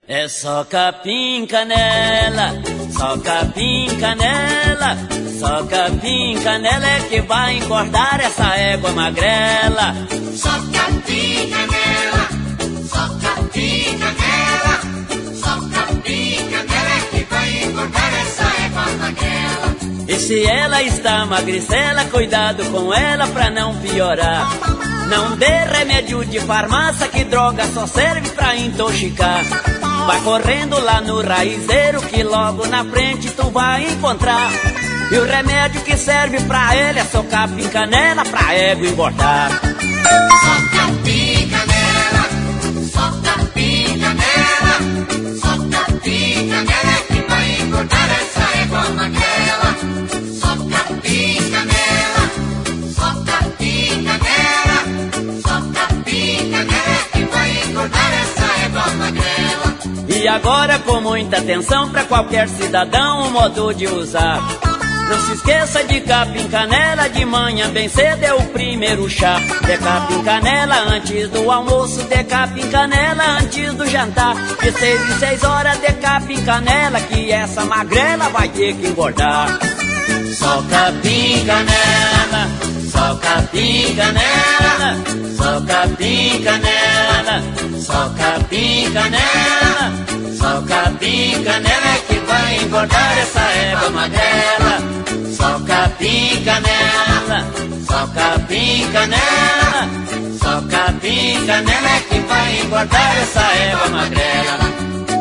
É só capim canela, só capim canela, só capim canela é que vai engordar essa égua magrela. Só capim canela, só capim canela, só capim canela é que vai engordar essa égua magrela. E se ela está magricela, cuidado com ela pra não piorar. Não dê remédio de farmácia, que droga só serve pra intoxicar. Vai correndo lá no raizeiro, que logo na frente tu vai encontrar. E o remédio que serve pra ele é só capim canela, pra égua engordar. Só capim canela, só capim canela, só capim canela é que vai engordar essa égua magrela. Só capim canela, só capim canela, só capim canela é que vai engordar essa égua magrela. E agora com muita atenção pra qualquer cidadão o modo de usar. Não se esqueça de capim canela, de manhã bem cedo é o primeiro chá. De capim canela antes do almoço, de capim canela antes do jantar. De 6 em 6 horas de capim canela, que essa magrela vai ter que engordar. Só capim canela, só capim canela, só capim canela, só capim canela, só capim canela é que vai engordar essa égua magrela. Só capim canela, só capim canela, só capim canela é que vai engordar essa égua magrela.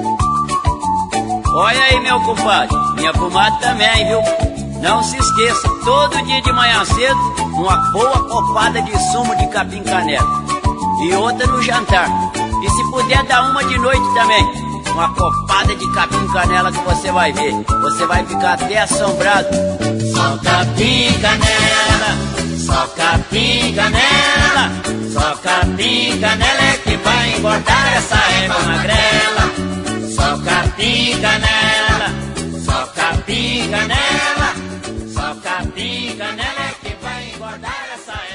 Olha aí, meu compadre, minha comadre também, viu? Não se esqueça, todo dia de manhã cedo, uma boa copada de sumo de capim canela. E outra no jantar. E se puder dar uma de noite também, uma copada de capim canela, que você vai ver. Você vai ficar até assombrado. Só capim canela, só capim canela, só capim canela é que vai engordar essa égua magrela. Só capim canela, só capim canela, só capim canela é que vai engordar essa égua.